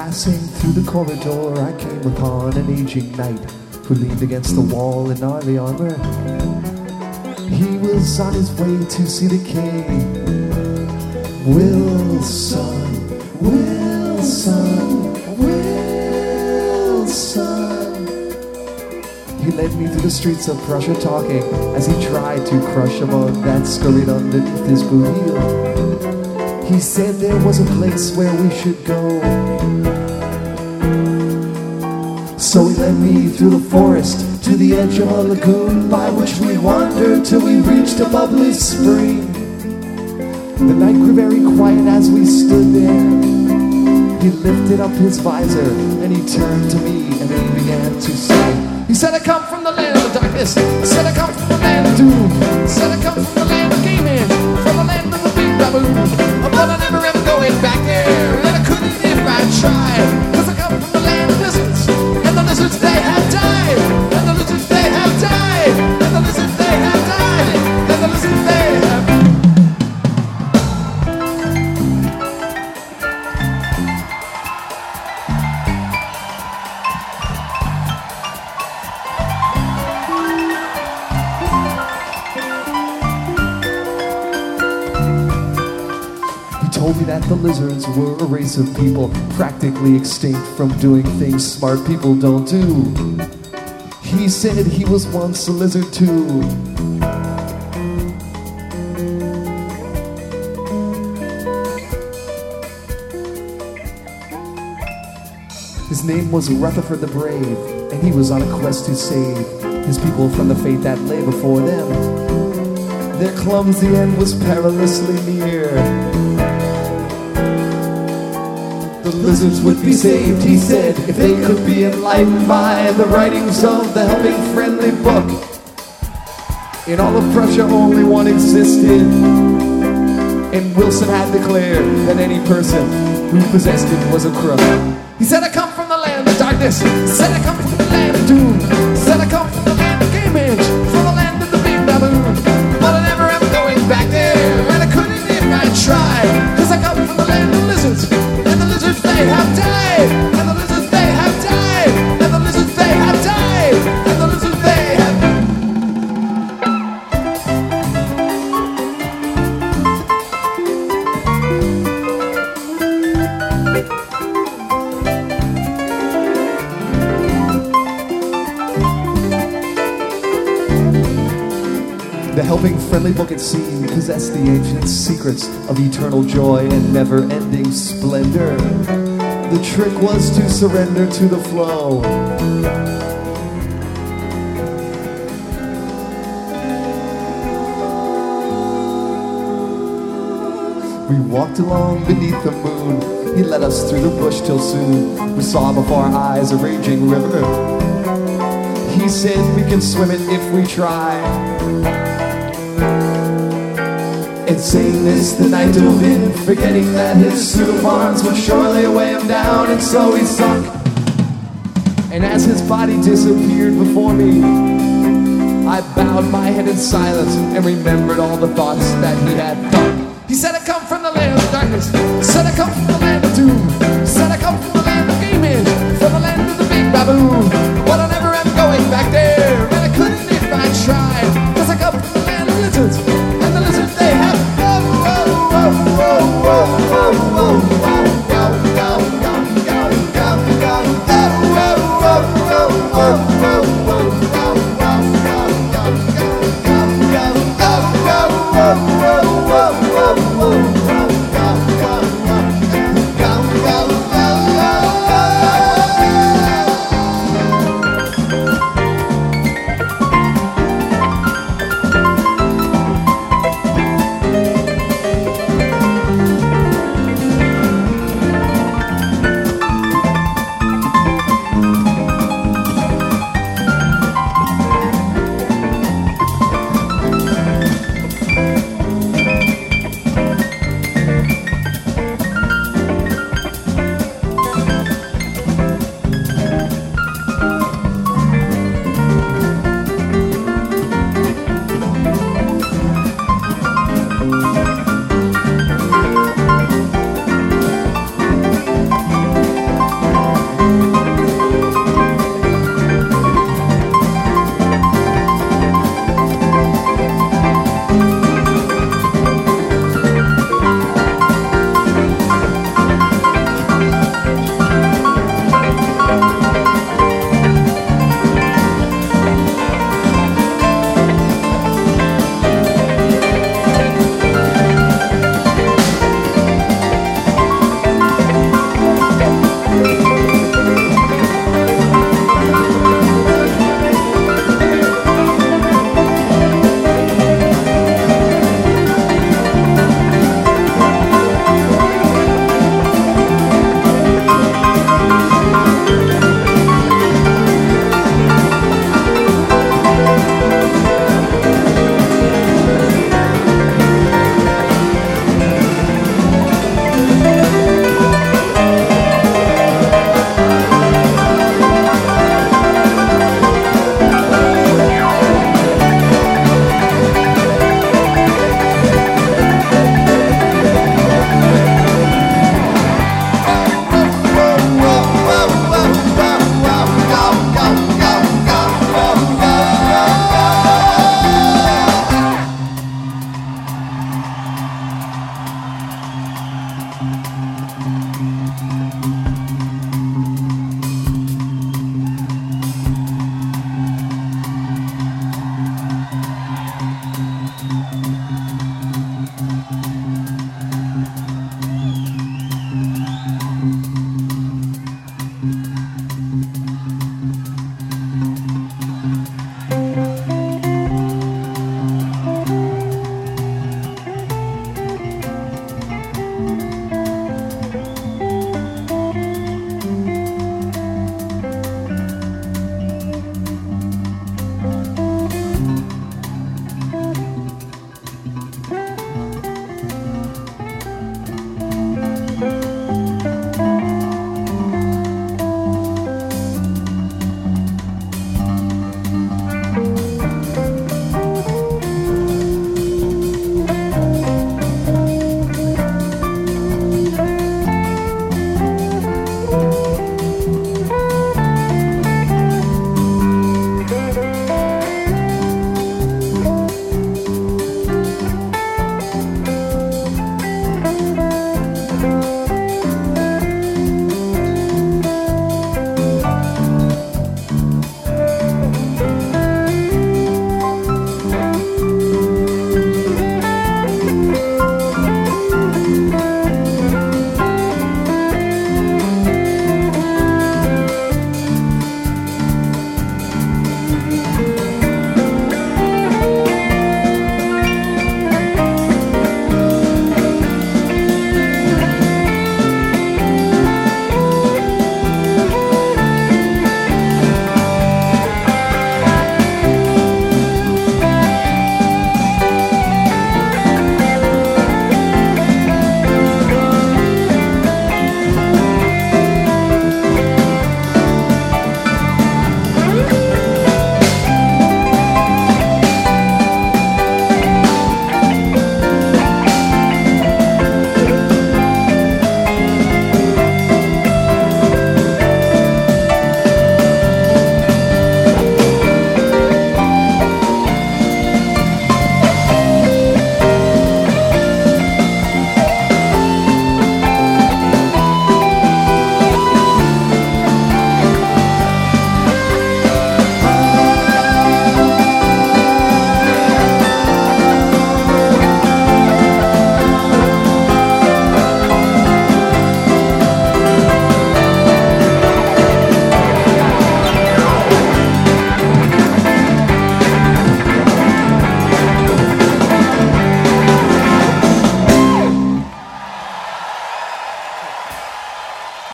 Passing through the corridor, I came upon an aging knight who leaned against the wall in gnarly armor. He was on his way to see the king. Wilson, Wilson, Wilson. He led me through the streets of Prussia, talking as he tried to crush a mug that scurried underneath his boot heel. He said there was a place where we should go. So he led me through the forest to the edge of a lagoon, by which we wandered till we reached a bubbly spring. The night grew very quiet as we stood there. He lifted up his visor and he turned to me and he began to sing. He said, I come from the land of darkness. I said, I come from the land of doom. I said, I come from the land of game men, from the land of the big baboon. But I'm never ever going back there, and I couldn't if I tried. Cause I come from the land of lizards, and the lizards they have died, and the lizards they have died, and the lizards they have died, and the lizards they have died. Told me that the lizards were a race of people practically extinct from doing things smart people don't do. He said he was once a lizard too. His name was Rutherford the Brave, and he was on a quest to save his people from the fate that lay before them. Their clumsy end was perilously near. The lizards would be saved, he said, if they could be enlightened by the writings of the Helping Friendly book. In all of Prussia only one existed, and Wilson had declared that any person who possessed it was a crook. He said, I come from the land of darkness. He said, I come from the land of doom. He said, I come from the land of game edge, from the land of the big baboon. But I never am going back there, and I couldn't if I tried. Cause I come from the land of lizards, and the lizards they have died, and the lizards they have died, and the lizards they have died, and the lizards they have died. The Helping Friendly book, it seemed, possessed the ancient secrets of eternal joy and never-ending splendor. The trick was to surrender to the flow. We walked along beneath the moon. He led us through the bush till soon we saw before our eyes a raging river. He said we can swim it if we try. And saying this, the night dove in, forgetting that his suit of arms would surely weigh him down, and so he sunk. And as his body disappeared before me, I bowed my head in silence and remembered all the thoughts that he had thought. He said, I come from the land of darkness. He said, I come from the land of